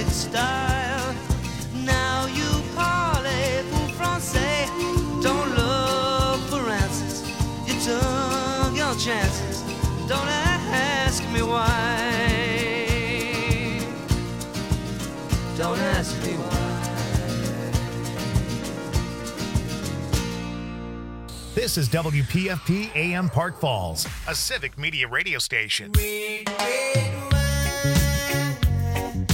avec style. Now you parlez-vous français? Don't look for answers. You took your chances. Don't ask me why. Don't ask me why. This is WPFP AM Park Falls, a civic media radio station. Red, red wine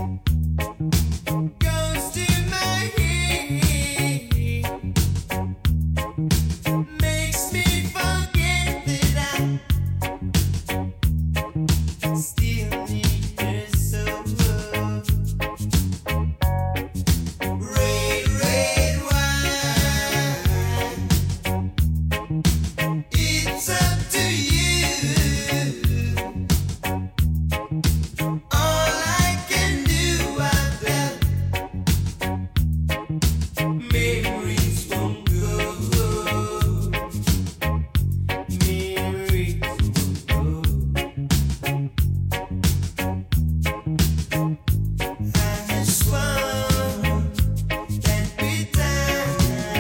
goes to my head, makes me forget that I still need her so. Red, red wine, it's up to you. All I can do out there, memories won't go. Memories won't go. I swung that bit time.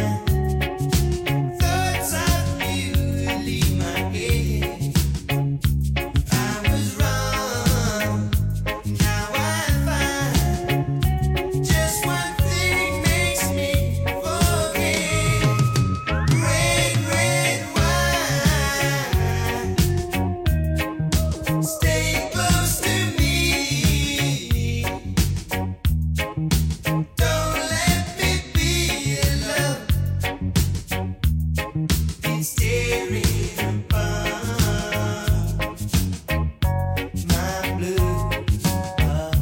Thoughts of you leave my head. I was wrong. Now I find just one thing makes me forget. Red, red wine, stay close to me. Don't let me be alone. It's tearing apart my blue heart.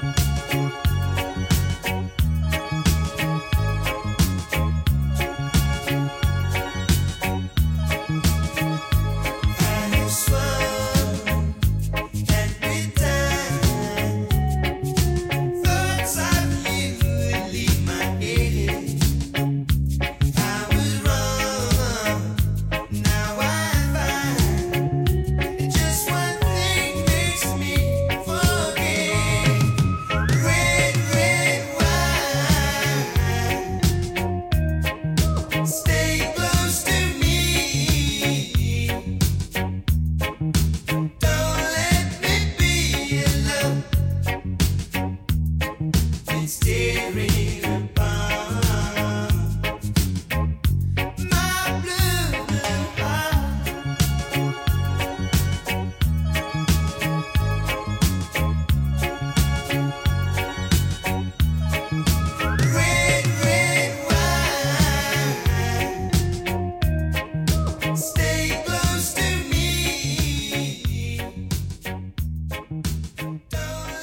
I have swung that bit time. Thoughts of you leave my head. I was wrong. Now I find just one thing makes me forget. Red, red wine, stay close to me. Don't let me be alone. It's tearing apart my blue heart. Red, red wine, stay close to me. Don't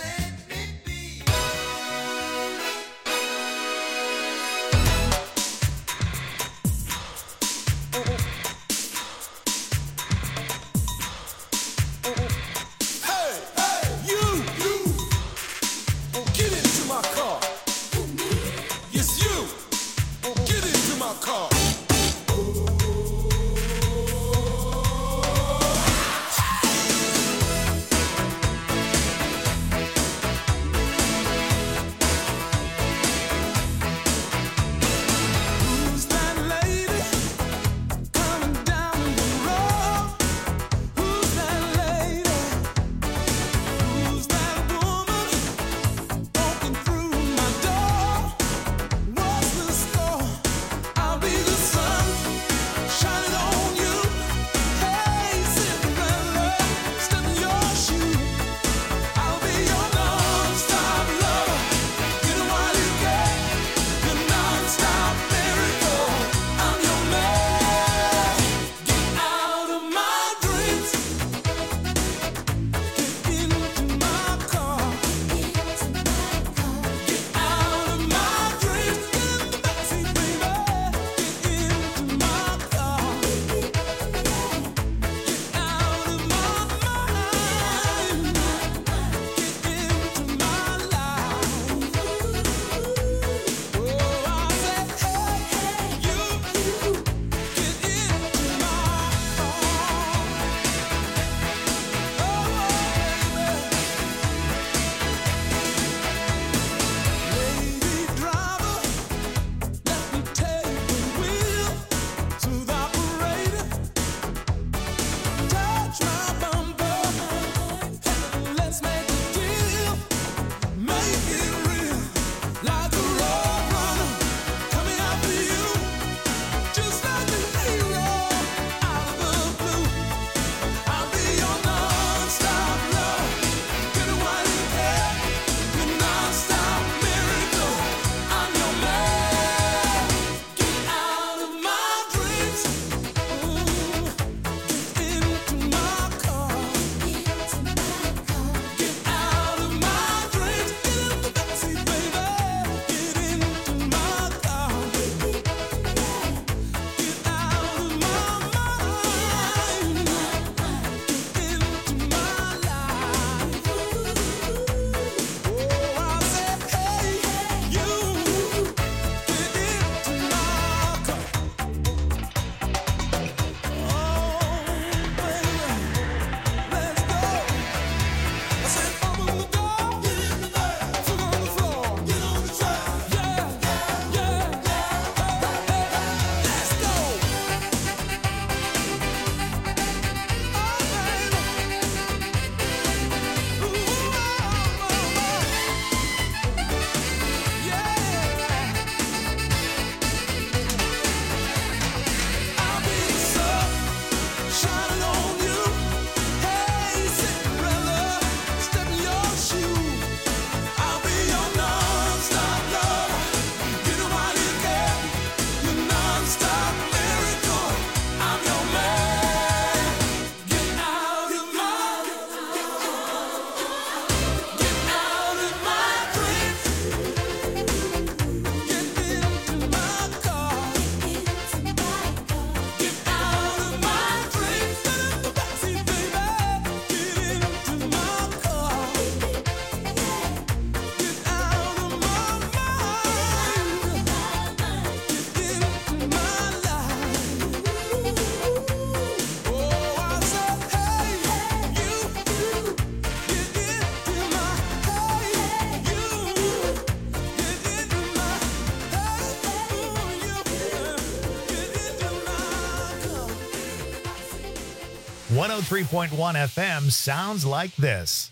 103.1 FM sounds like this.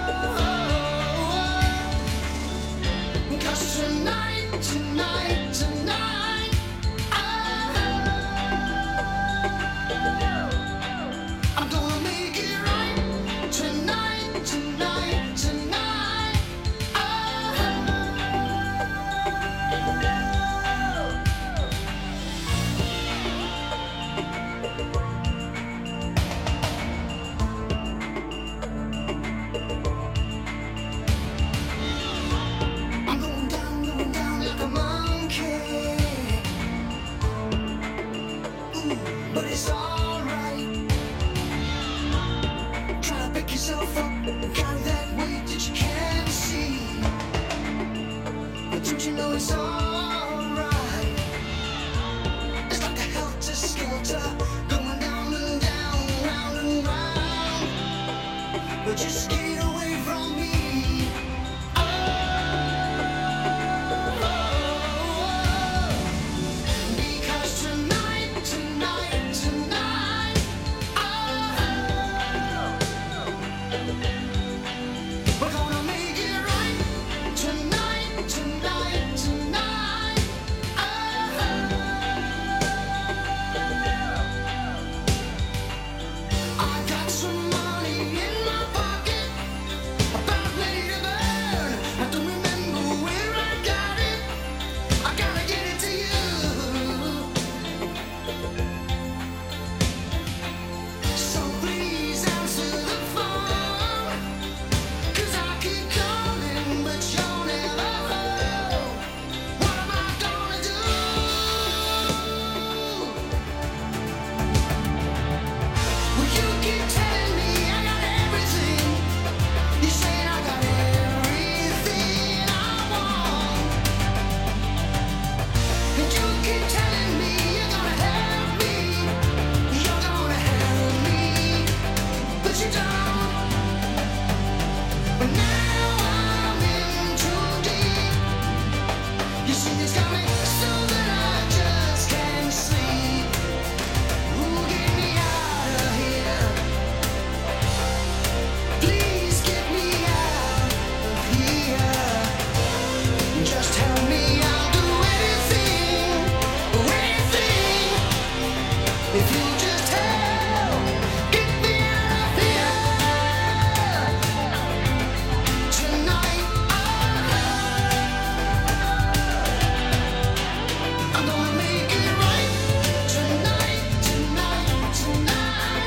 Tonight but it's alright. Try to pick yourself up and carry that weight that you can't see. But don't you know it's alright? It's like a helter-skelter going down and down, round and round. But just get away from me. Because tonight, tonight, tonight, we're gonna make it right. Tonight, tonight, tonight, I got some money in my pocket, about ready to burn. I don't remember where I got it. I gotta get it to you. So please answer the phone, 'cause I keep calling, but you're never home. What am I gonna do? Well, you keep telling me I got everything. You say I got everything I want. And you keep telling me you're gonna help me. You're gonna help me. But you don't. But now I'm in too deep. You see it's coming so that I just can't sleep. Ooh, get me out of here. Please get me out of here. Just tell me I'll do anything, anything. If you just help, get me out of here. Tonight, I'm gonna make it right. Tonight, tonight, tonight.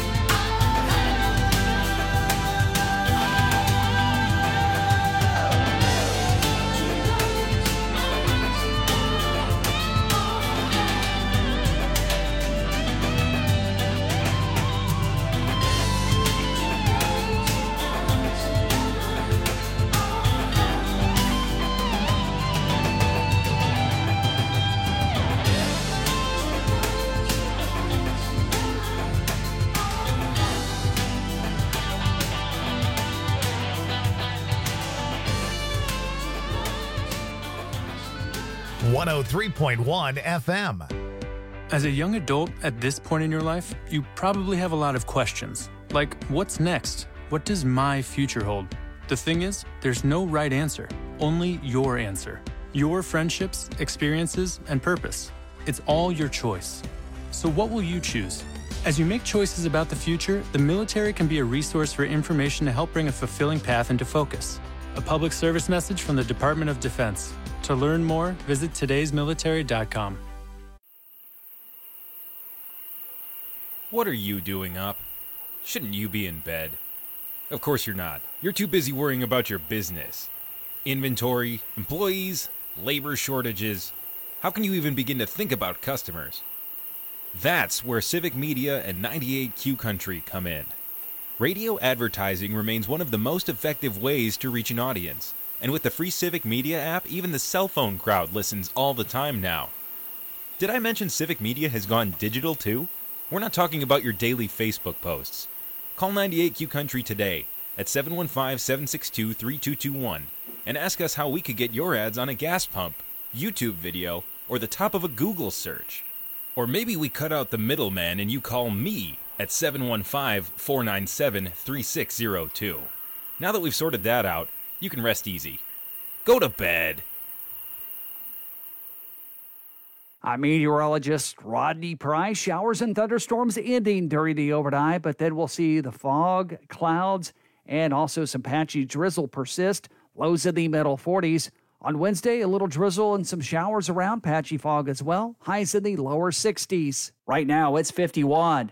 One 103.1 FM. As a young adult at this point in your life, you probably have a lot of questions. Like, what's next? What does my future hold? The thing is, there's no right answer, only your answer. Your friendships, experiences, and purpose. It's all your choice. So what will you choose? As you make choices about the future, the military can be a resource for information to help bring a fulfilling path into focus. A public service message from the Department of Defense. To learn more, visit todaysmilitary.com. What are you doing up? Shouldn't you be in bed? Of course you're not. You're too busy worrying about your business. Inventory, employees, labor shortages. How can you even begin to think about customers? That's where Civic Media and 98Q Country come in. Radio advertising remains one of the most effective ways to reach an audience. And with the free Civic Media app, even the cell phone crowd listens all the time now. Did I mention Civic Media has gone digital too? We're not talking about your daily Facebook posts. Call 98Q Country today at 715-762-3221 and ask us how we could get your ads on a gas pump, YouTube video, or the top of a Google search. Or maybe we cut out the middleman and you call me at 715-497-3602. Now that we've sorted that out, you can rest easy. Go to bed. I'm meteorologist Rodney Price. Showers and thunderstorms ending during the overnight, but then we'll see the fog, clouds, and also some patchy drizzle persist. Lows in the middle 40s. On Wednesday, a little drizzle and some showers around, patchy fog as well. Highs in the lower 60s. Right now, it's 51.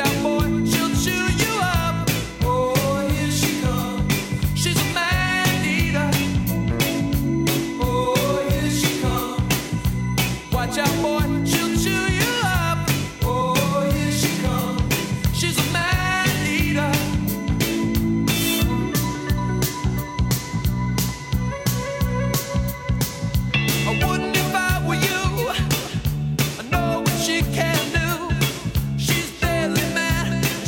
out, boy, she'll chew you up. Oh, here she comes. She's a man eater. Oh, here she comes. Watch out, boy, she'll chew you up. Oh, here she comes. She's a man eater. I wouldn't if I were you. I know what she can do. She's deadly mad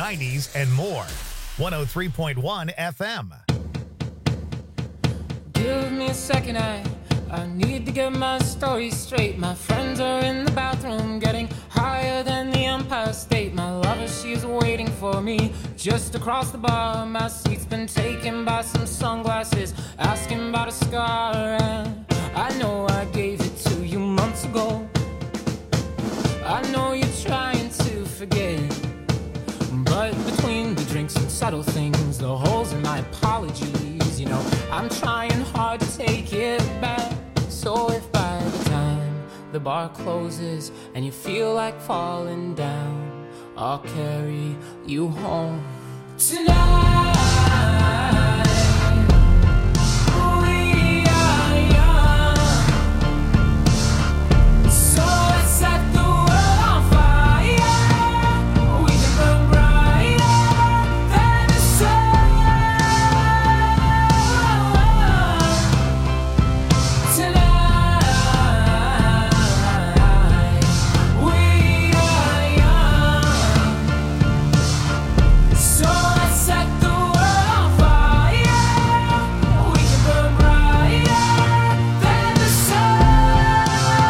90s, and more. 103.1 FM. Give me a second, I need to get my story straight. My friends are in the bathroom getting higher than the Empire State. My lover, she's waiting for me just across the bar. My seat's been taken by some sunglasses, asking about a scar. And I know I gave it to you months ago. I know you're trying to forget, but between the drinks and subtle things, the holes in my apologies, you know, I'm trying hard to take it back. So if by the time the bar closes and you feel like falling down, I'll carry you home tonight. We are young, so let's set the world on fire. We can burn brighter than the sun tonight. We are young, so let's set the world on fire. We can burn brighter than the sun.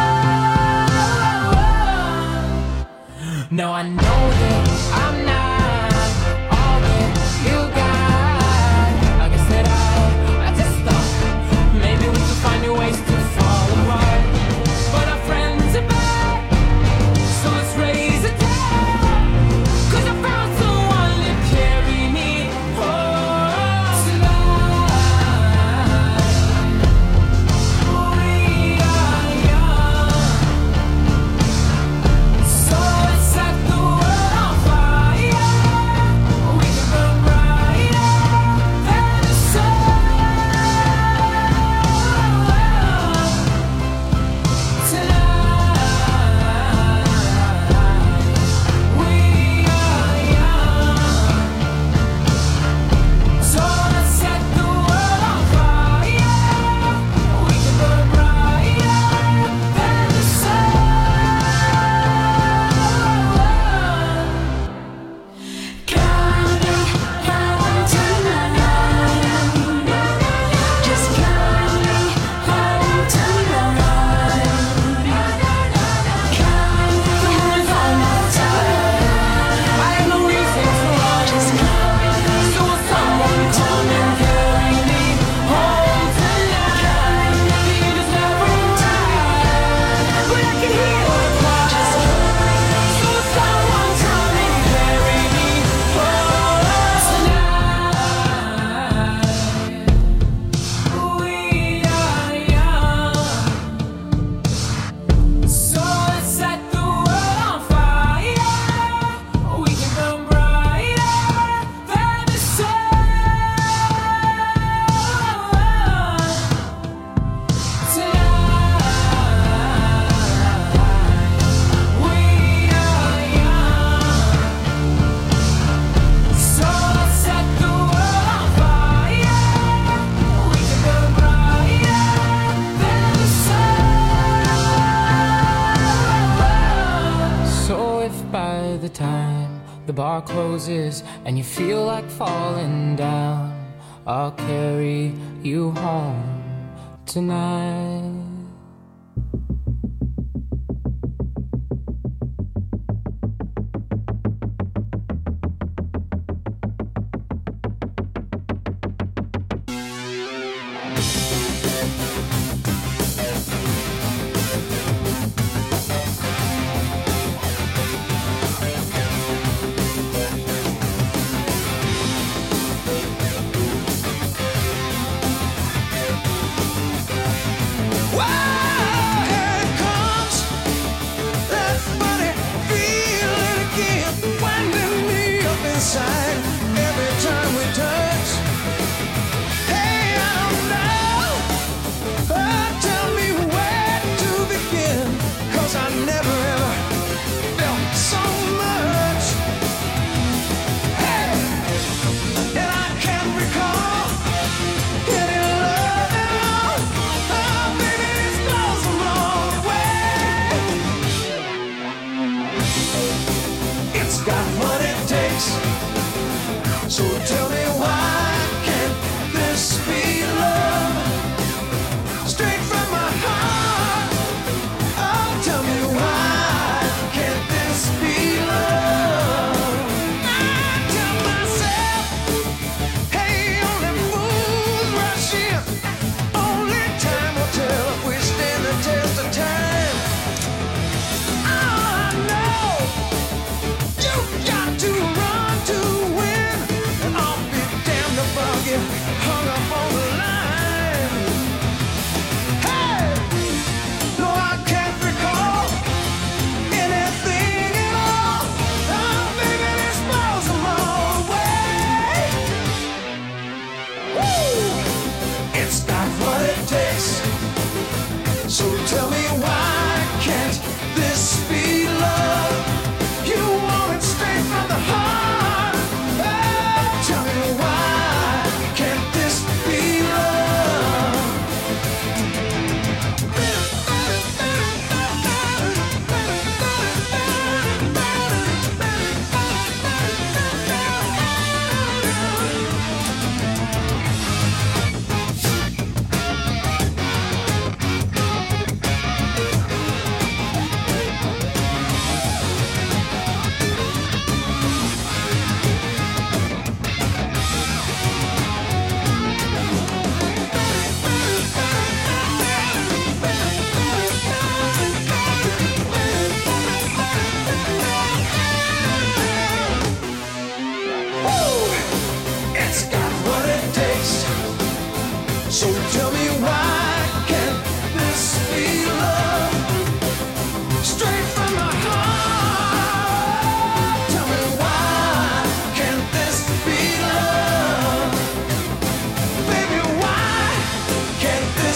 Now I know that I'm not all that you got. I guess that I just thought maybe we could find new ways to fall apart. But our friends are back, so let's raise a glass. 'Cause I found someone to carry me home tonight. We are young, so let's set the world on fire. We can burn brighter than the sun tonight. We are young, so let's set the world on fire. We can burn brighter than the sun. Counting home tonight. Just counting home tonight. Counting home tonight. I have no reason to run. So will someone come and carry me home tonight? The end is never right, but I can hear the cry. So will someone come and carry me home tonight? We are young, so let's set the world on fire. We can burn brighter than the sun tonight. We are young, so let's set the world on fire. We can burn brighter than the sun. So if by the time the bar closes and you feel like falling down, I'll carry you home tonight. Whoa!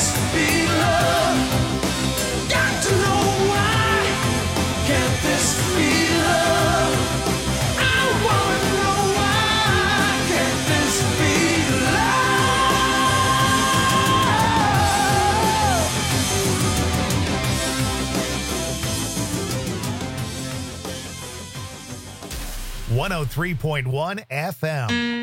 this be love? Got to know why. Can't this be love? I wanna know why. Can't this be love? 103.1 FM.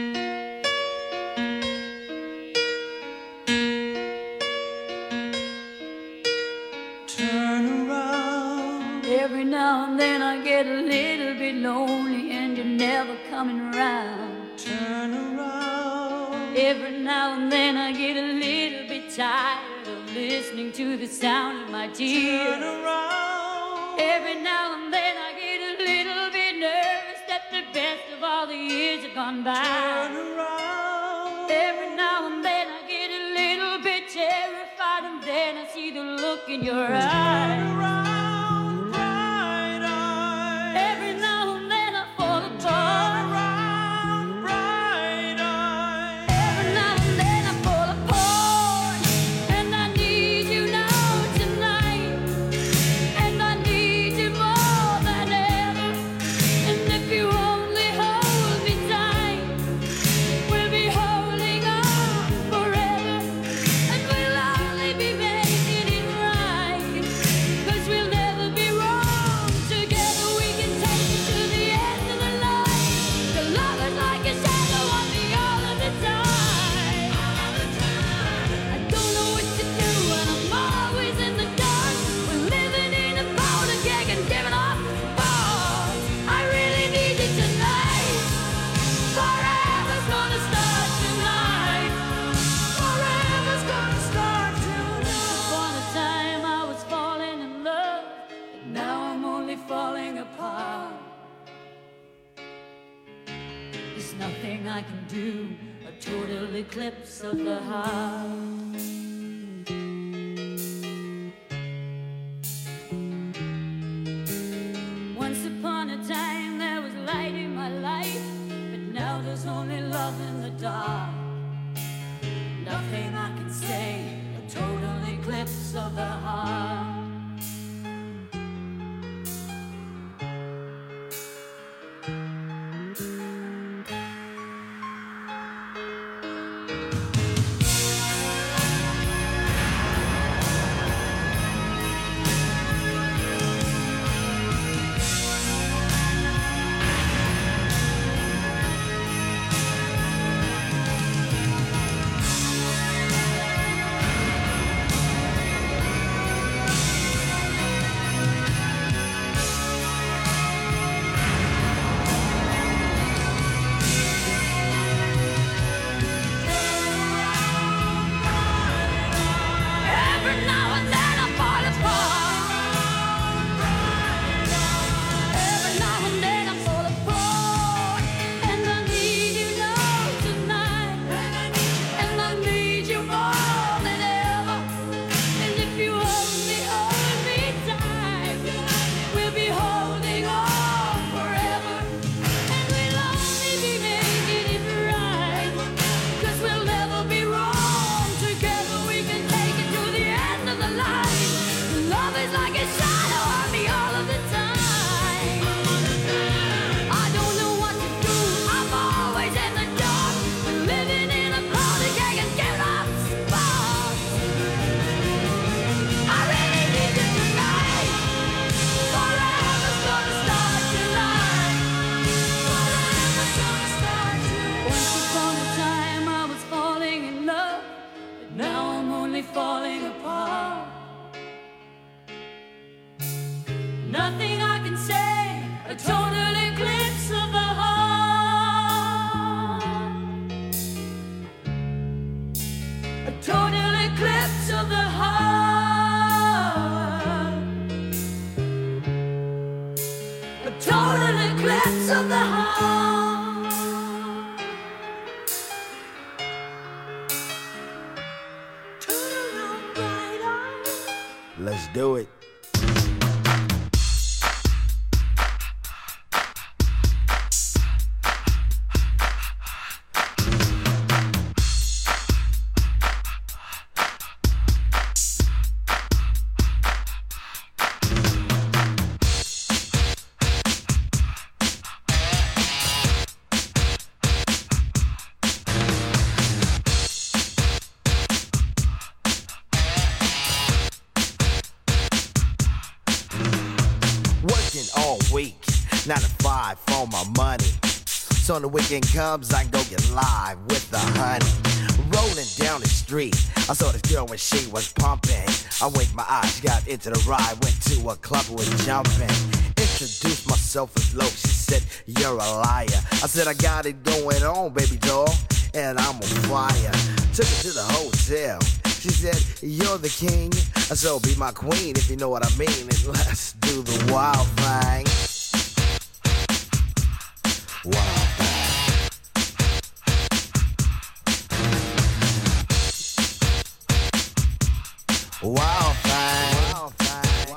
Every now and then I get a little bit lonely and you're never coming around. Turn around. Every now and then I get a little bit tired of listening to the sound of my tears. Turn around. Every now and then I get a little bit nervous that the best of all the years have gone by. Turn around. Every now and then I get a little bit terrified and then I see the look in your eyes. Turn around, bright eyes. Every now and then I fall apart. Turn around, bright eyes. Every now and then I fall apart. And I need you now tonight. And I need you more than ever. And if you only hold me tight, we'll be holding on forever. And we'll only be making it right. 'Cause we'll never be wrong. Together we can take it to the end of the line. The love is like a shadow on me all of the time. I don't know what to do and I'm always in the dark. We're living in a powder keg and giving off balls. I really need you tonight. Forever's gonna start tonight. Forever's gonna start tonight. Upon a time I was falling in love, but now I'm only falling apart. There's nothing I can do, a total eclipse of the heart. Once upon a time there was light in my life, but now there's only love in the dark. Nothing I can say, a total eclipse of the heart. Every now and then I fall apart. Every now and then I fall apart. And I need you now tonight. And I need you more than ever. And if you only hold me tight, we'll be holding on forever. And we'll only be making it right. 'Cause we'll never be wrong. Together we can take it to the end of the line. Love is like a shadow on me all of the time. I don't know what to do, I'm always in the dark. We're living in a powder keg and giving off sparks. I really need you tonight. Forever's gonna start tonight. Forever's gonna start tonight. Once upon a time I was falling in love, but now I'm only falling apart. Nothing I can say, a total eclipse of the heart. A total eclipse of the heart. A total eclipse of the heart. Turn around, bright eyes. Let's do it. 9 to 5 for my money. So when the weekend comes, I can go get live with the honey. Rolling down the street, I saw this girl when she was pumping. I winked my eyes, got into the ride, went to a club and was jumping. Introduced myself as low, she said, you're a liar. I said, I got it going on, baby doll, and I'm on fire. Took her to the hotel, she said, you're the king, so be my queen if you know what I mean, and let's do the wild thing. Wild thing. Wild thing. Wild thing.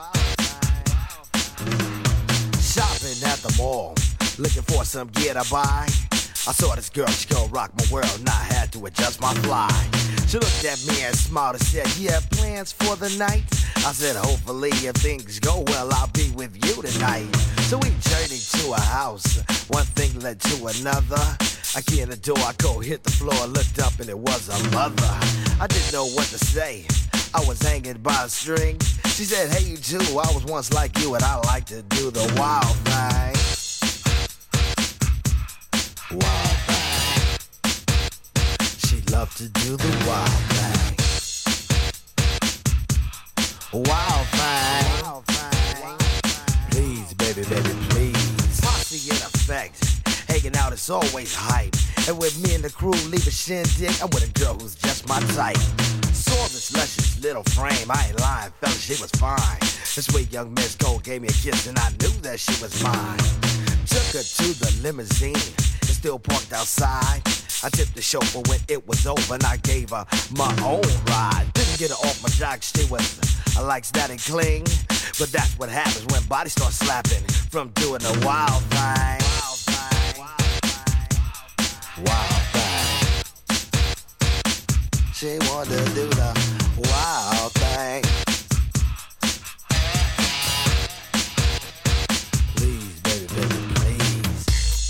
Shopping at the mall, looking for some gear to buy. I saw this girl, she gon' rock my world, and I had to adjust my fly. She looked at me and smiled and said, you have plans for the night? I said, hopefully if things go well, I'll be with you tonight. So we journeyed to a house, one thing led to another. I key in the door, I go hit the floor, looked up and it was a mother. I didn't know what to say, I was hanging by a string. She said, hey you too, I was once like you and I like to do the wild thing. Wild thing. She loved to do the wild thing. Wild thing. Wild thing. Please, baby, baby, please. Posse in effect. Hanging out is always hype. And with me and the crew leave a shindig, I'm with a girl who's just my type. Saw this luscious little frame, I ain't lying, fella, she was fine. This sweet young Miss Cole gave me a kiss and I knew that she was mine. Took her to the limousine, it's still parked outside. I tipped the chauffeur when it was over and I gave her my own ride. Didn't get her off my jock, she was like static cling. But that's what happens when bodies start slapping from doing the wild thing. Wild thing. Wild thing. She wanted to do the wild thing. Please, baby, baby, please.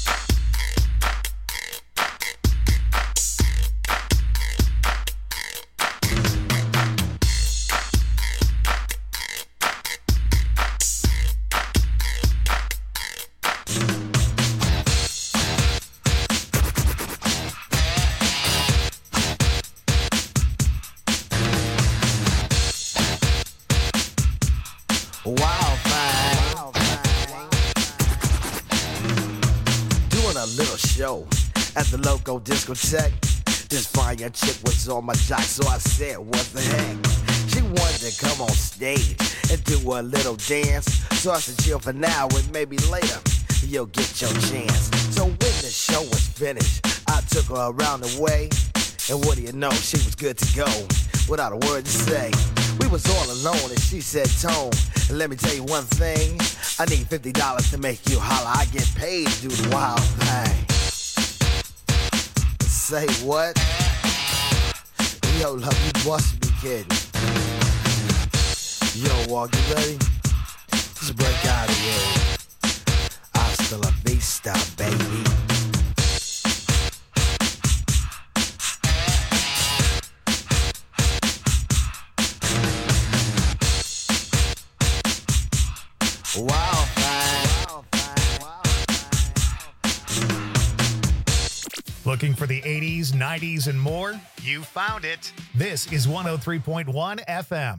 Wild thing. Doing a little show at the local discotheque. This fine young chick was on my jock, so I said, what the heck? She wanted to come on stage and do a little dance. So I said, chill for now and maybe later you'll get your chance. So when the show was finished, I took her around the way. And what do you know, she was good to go without a word to say. We was all alone and she said, Tone, let me tell you one thing. I need $50 to make you holler. I get paid to do the wild thing. Say what? Yo, love, you must be kidding. Yo, Walk, you ready? Let's break out of here. Hasta la vista, baby. Wild thing. Looking for the 80s, 90s, and more? You found it. This is 103.1 FM.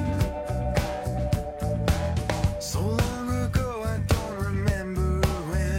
So long ago, I don't remember when.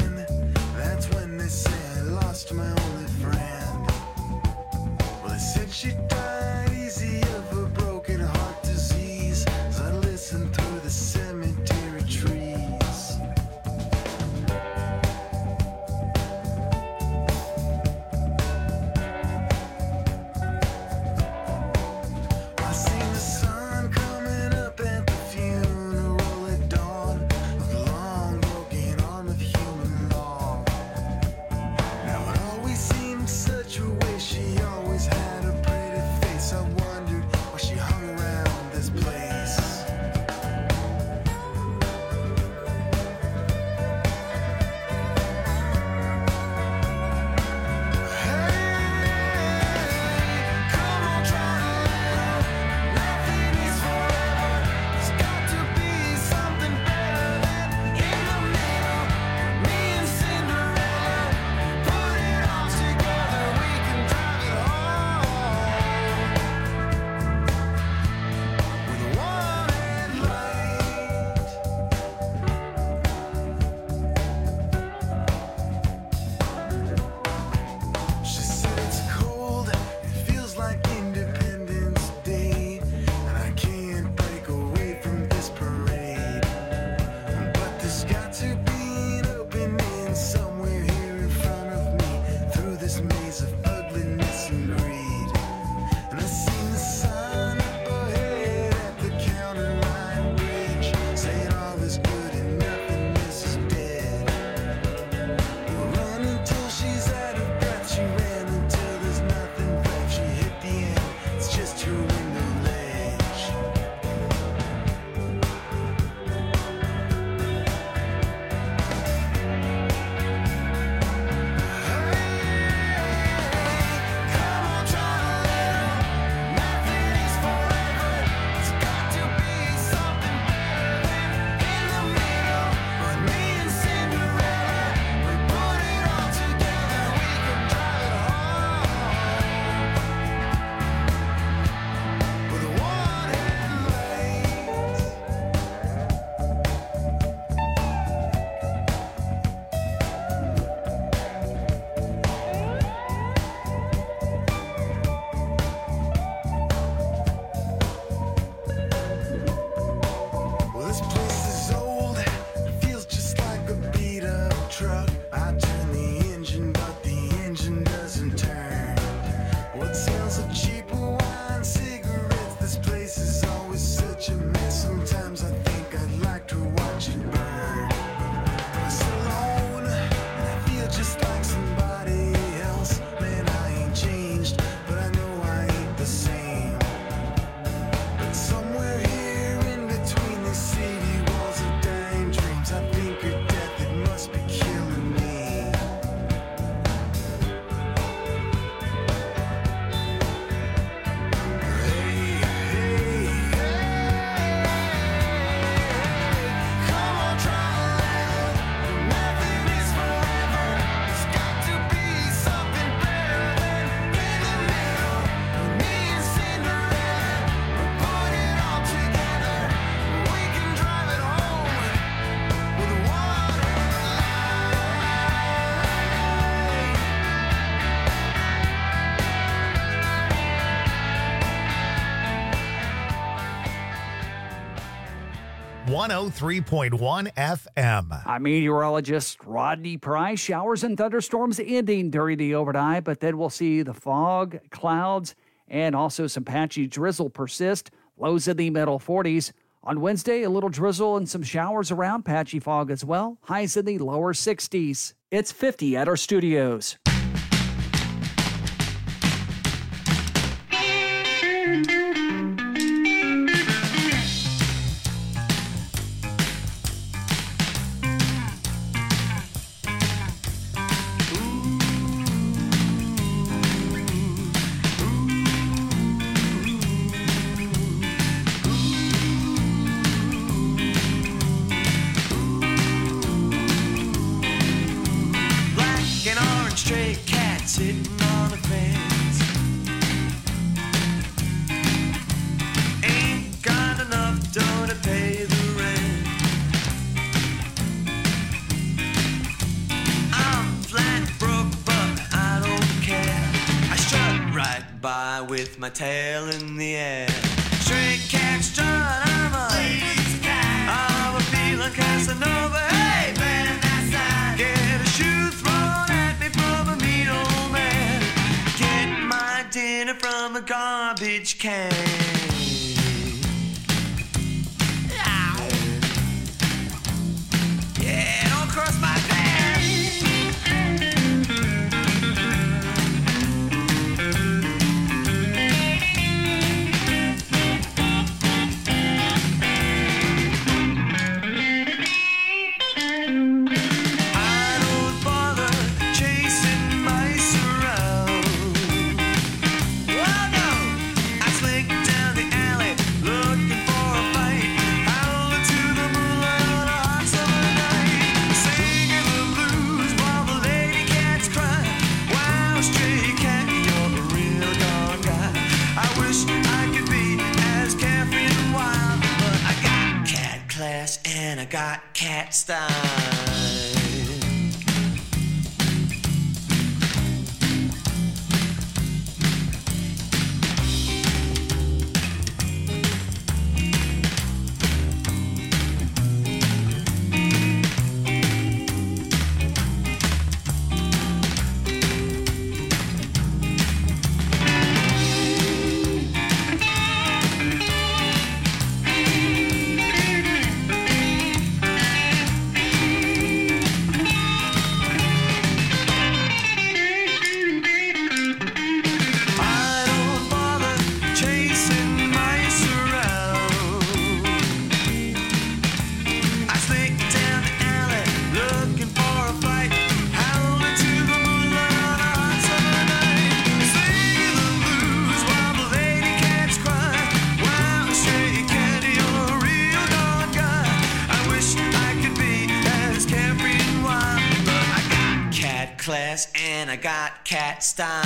103.1 FM. I'm meteorologist Rodney Price. Showers and thunderstorms ending during the overnight, but then we'll see the fog, clouds, and also some patchy drizzle persist. Lows in the middle 40s. On Wednesday, a little drizzle and some showers around, patchy fog as well. Highs in the lower 60s. It's 50 at our studios. Stray cat sitting on the fence. Ain't got enough dough to pay the rent. I'm flat broke, but I don't care. I strut right by with my tail in the air. Stray cat strut, I'm a feeling Casanova. Hey, man, that's that. Get a shoe thrown at me from a mean old man. Get my dinner from a garbage can. Yeah, don't cross my path. And I got cat style. Class and I got cat style.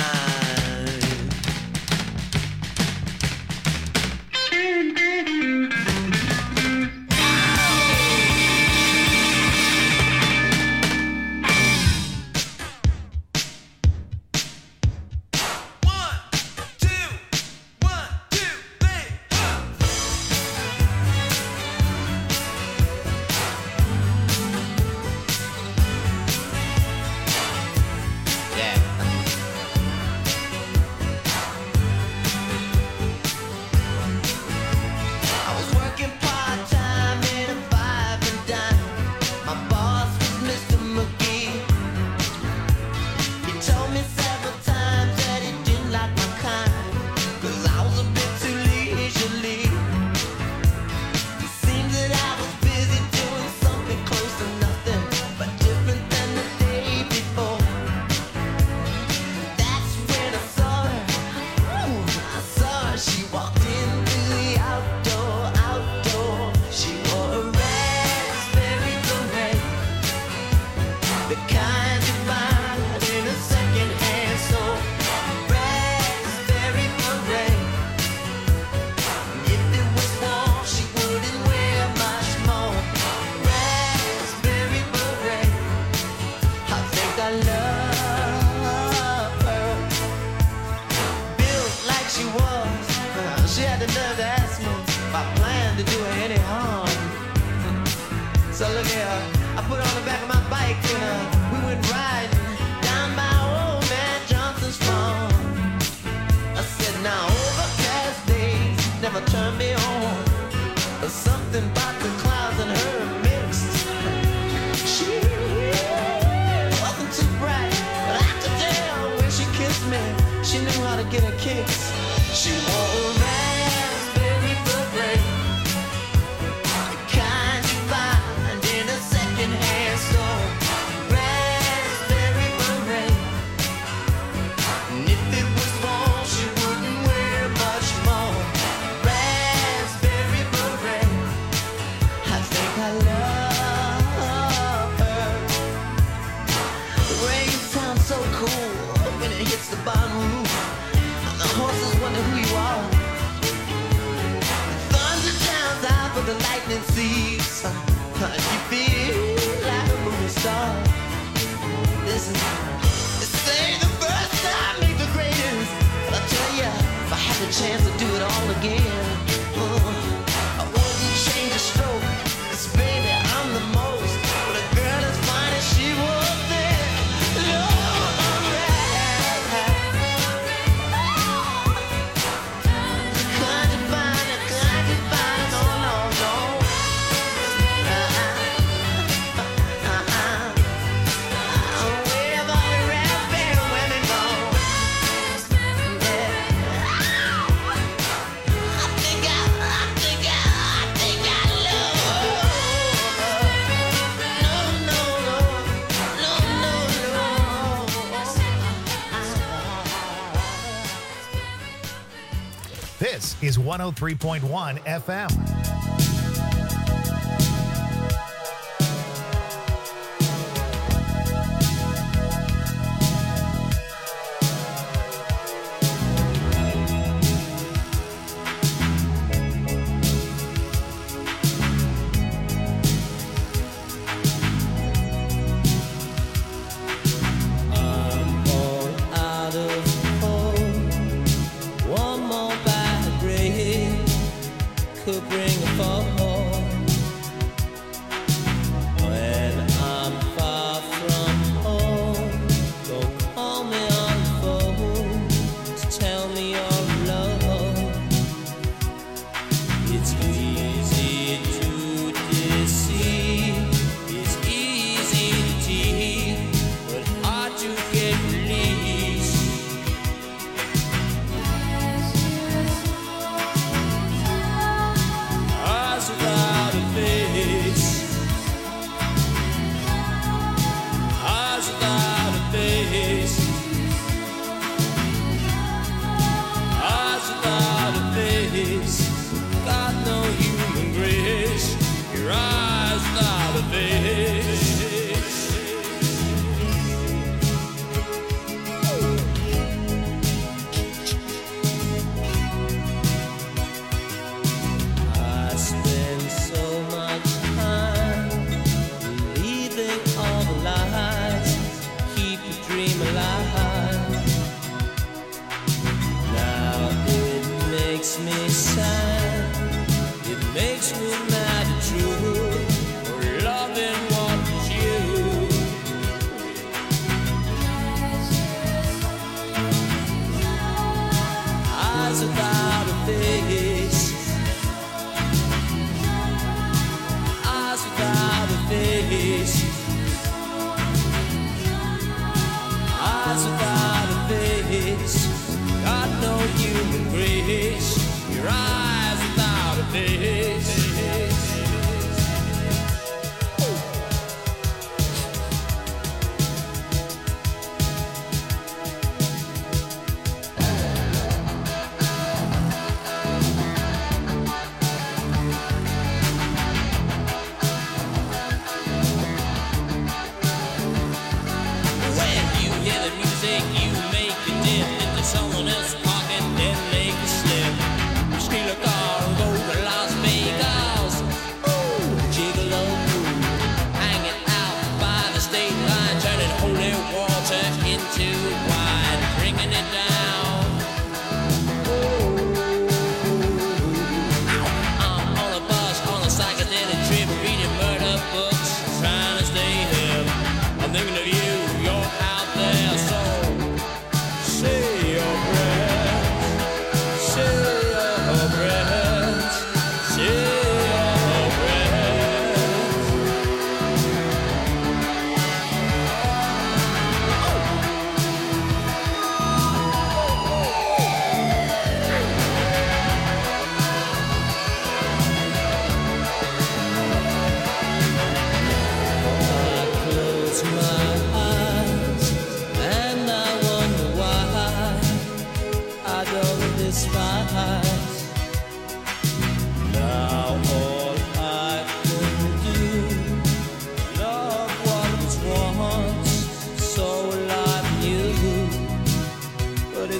yeah. I put her on the back of my bike and we went riding down by old man Johnson's farm. I said, now overcast days never turn me on. There's something about the clouds and her mixed. She wasn't too bright, but I could tell when she kissed me, she knew how to get her kicks. She wore a raspberry beret, the kind you find in a second-hand store. Raspberry beret, and if it was fall, she wouldn't wear much more. Raspberry beret, I think I love her. The rain sounds so cool when it hits the bottom roof. The horses wonder who you are. The thunder drowns out, but the lightning sees. You feel like a movie star. Listen, this ain't the first time, ain't the greatest. But I tell ya, if I had the chance to do it all again, I wouldn't change a stroke. 'Cause baby, I'm the most. But a girl as fine as she was there. This is 103.1 FM. I'm all out of hope. One more bad break could bring a fall. When I'm far from home, don't call me on the phone to tell me your love. It's easy to deceive, it's easy to tease, but hard to get released. Eyes without a face, eyes without a face, eyes without a face. Got no human grace. Your eyes without a face. I spend so much time believing all the lies, keep your dream alive. Now it makes me sad, it makes me mad at you for loving what is you. Eyes without a face, eyes without a face, eyes without a face. Got no human grace. Your eyes without a face.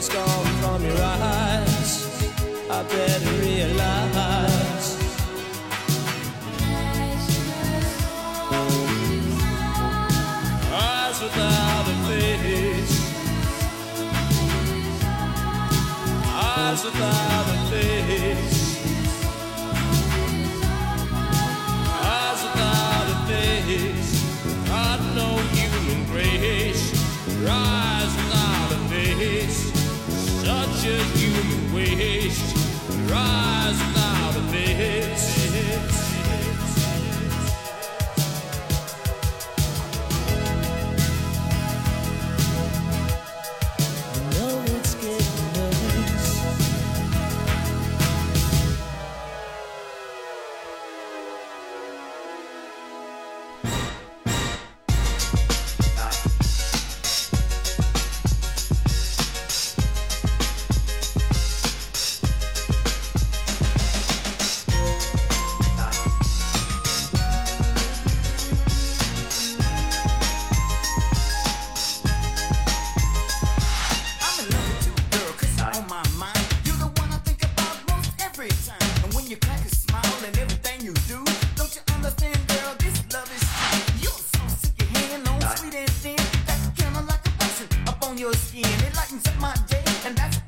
it's gone from your eyes. I better realize. Eyes without a face. Eyes without a face. Eyes without a face. Got no human grace. Your eyes without a face. Such a human waste. Your eyes without a face. Your skin, it lightens up my day, and that's